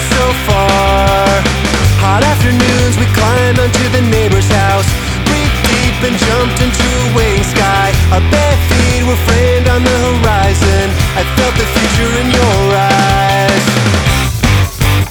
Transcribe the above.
so far. Hot afternoons, we climbed onto the neighbor's house, breathed deep and jumped into a waiting sky.